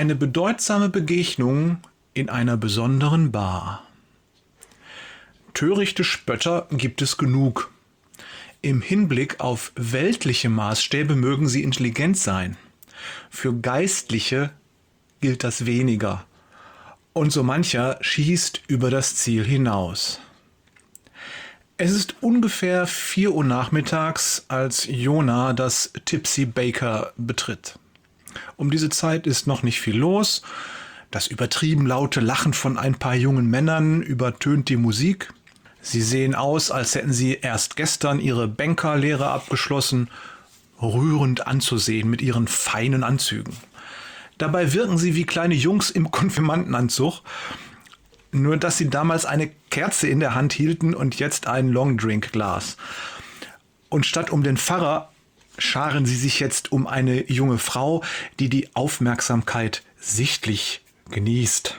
Eine bedeutsame Begegnung in einer besonderen Bar. Törichte Spötter gibt es genug. Im Hinblick auf weltliche Maßstäbe mögen sie intelligent sein. Für Geistliche gilt das weniger. Und so mancher schießt über das Ziel hinaus. Es ist ungefähr 4 Uhr nachmittags, als Jona das Tipsy Baker betritt. Um diese Zeit ist noch nicht viel los. Das übertrieben laute Lachen von ein paar jungen Männern übertönt die Musik. Sie sehen aus, als hätten sie erst gestern ihre Bankerlehre abgeschlossen, rührend anzusehen mit ihren feinen Anzügen. Dabei wirken sie wie kleine Jungs im Konfirmandenanzug, nur dass sie damals eine Kerze in der Hand hielten und jetzt ein Longdrink-Glas. Und statt um den Pfarrer scharen sie sich jetzt um eine junge Frau, die die Aufmerksamkeit sichtlich genießt.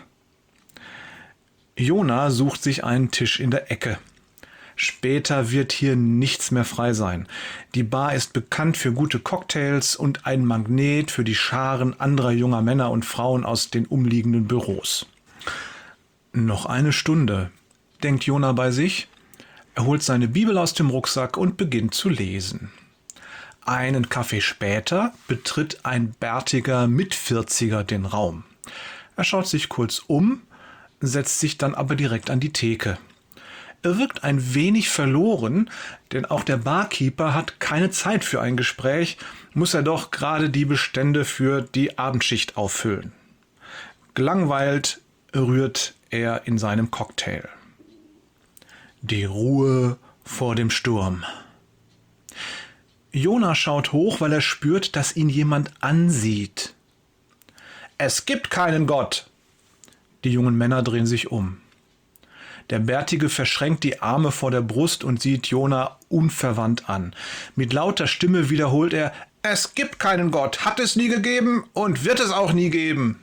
Jona sucht sich einen Tisch in der Ecke. Später wird hier nichts mehr frei sein. Die Bar ist bekannt für gute Cocktails und ein Magnet für die Scharen anderer junger Männer und Frauen aus den umliegenden Büros. Noch eine Stunde, denkt Jona bei sich. Er holt seine Bibel aus dem Rucksack und beginnt zu lesen. Einen Kaffee später betritt ein bärtiger Mitvierziger den Raum. Er schaut sich kurz um, setzt sich dann aber direkt an die Theke. Er wirkt ein wenig verloren, denn auch der Barkeeper hat keine Zeit für ein Gespräch, muss er doch gerade die Bestände für die Abendschicht auffüllen. Gelangweilt rührt er in seinem Cocktail. Die Ruhe vor dem Sturm. Jona schaut hoch, weil er spürt, dass ihn jemand ansieht. Es gibt keinen Gott. Die jungen Männer drehen sich um. Der Bärtige verschränkt die Arme vor der Brust und sieht Jona unverwandt an. Mit lauter Stimme wiederholt er: Es gibt keinen Gott, hat es nie gegeben und wird es auch nie geben.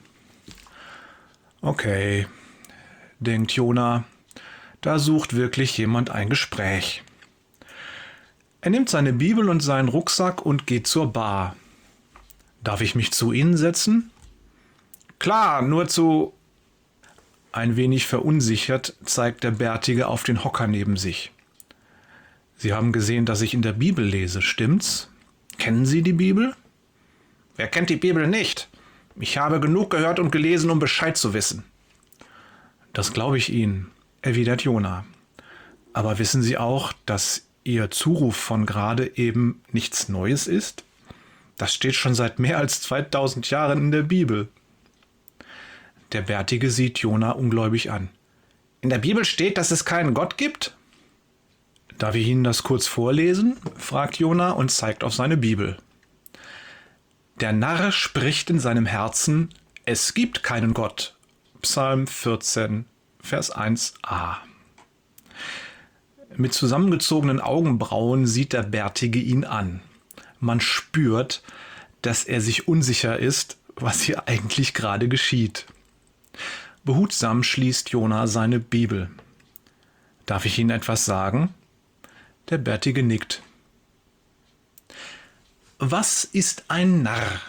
Okay, denkt Jona, da sucht wirklich jemand ein Gespräch. Er nimmt seine Bibel und seinen Rucksack und geht zur Bar. Darf ich mich zu Ihnen setzen? Klar, nur zu... Ein wenig verunsichert zeigt der Bärtige auf den Hocker neben sich. Sie haben gesehen, dass ich in der Bibel lese, stimmt's? Kennen Sie die Bibel? Wer kennt die Bibel nicht? Ich habe genug gehört und gelesen, um Bescheid zu wissen. Das glaube ich Ihnen, erwidert Jona. Aber wissen Sie auch, dass Ihr Zuruf von gerade eben nichts Neues ist? Das steht schon seit mehr als 2000 Jahren in der Bibel. Der Bärtige sieht Jona ungläubig an. In der Bibel steht, dass es keinen Gott gibt? Darf ich Ihnen das kurz vorlesen? Fragt Jona und zeigt auf seine Bibel. Der Narr spricht in seinem Herzen: Es gibt keinen Gott. Psalm 14, Vers 1a. Mit zusammengezogenen Augenbrauen sieht der Bärtige ihn an. Man spürt, dass er sich unsicher ist, was hier eigentlich gerade geschieht. Behutsam schließt Jona seine Bibel. Darf ich Ihnen etwas sagen? Der Bärtige nickt. Was ist ein Narr?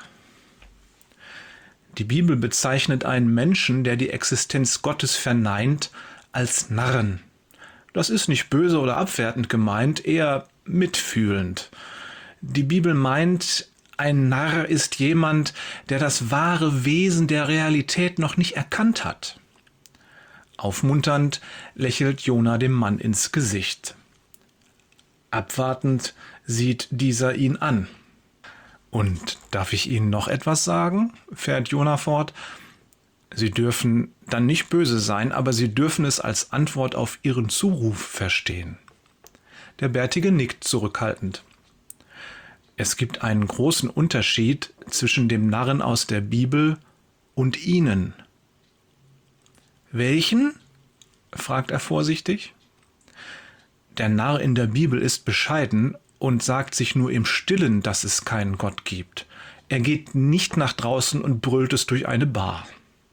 Die Bibel bezeichnet einen Menschen, der die Existenz Gottes verneint, als Narren. Das ist nicht böse oder abwertend gemeint, eher mitfühlend. Die Bibel meint, ein Narr ist jemand, der das wahre Wesen der Realität noch nicht erkannt hat. Aufmunternd lächelt Jona dem Mann ins Gesicht. Abwartend sieht dieser ihn an. Und darf ich Ihnen noch etwas sagen? Fährt Jona fort. Sie dürfen dann nicht böse sein, aber Sie dürfen es als Antwort auf Ihren Zuruf verstehen. Der Bärtige nickt zurückhaltend. Es gibt einen großen Unterschied zwischen dem Narren aus der Bibel und Ihnen. Welchen? Fragt er vorsichtig. Der Narr in der Bibel ist bescheiden und sagt sich nur im Stillen, dass es keinen Gott gibt. Er geht nicht nach draußen und brüllt es durch eine Bar.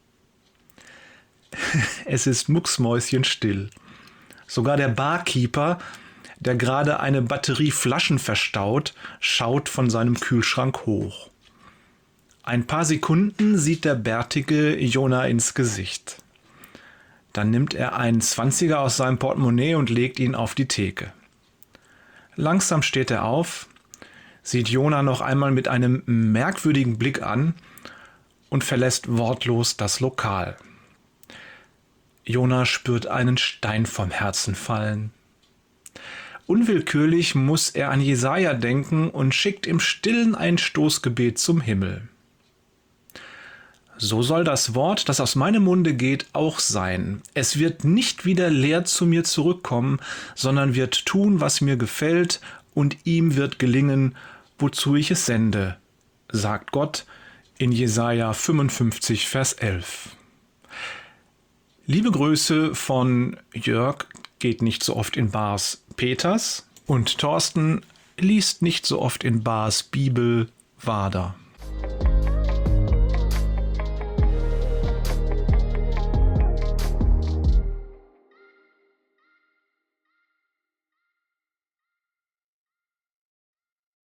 Es ist mucksmäuschenstill. Sogar der Barkeeper, der gerade eine Batterie Flaschen verstaut, schaut von seinem Kühlschrank hoch. Ein paar Sekunden sieht der Bärtige Jona ins Gesicht. Dann nimmt er einen 20er aus seinem Portemonnaie und legt ihn auf die Theke. Langsam steht er auf, sieht Jona noch einmal mit einem merkwürdigen Blick an und verlässt wortlos das Lokal. Jona spürt einen Stein vom Herzen fallen. Unwillkürlich muss er an Jesaja denken und schickt im Stillen ein Stoßgebet zum Himmel. So soll das Wort, das aus meinem Munde geht, auch sein. Es wird nicht wieder leer zu mir zurückkommen, sondern wird tun, was mir gefällt, und ihm wird gelingen, wozu ich es sende, sagt Gott in Jesaja 55, Vers 11. Liebe Grüße von Jörg, geht nicht so oft in Bars, Peters, und Thorsten liest nicht so oft in Bars Bibel, Wader.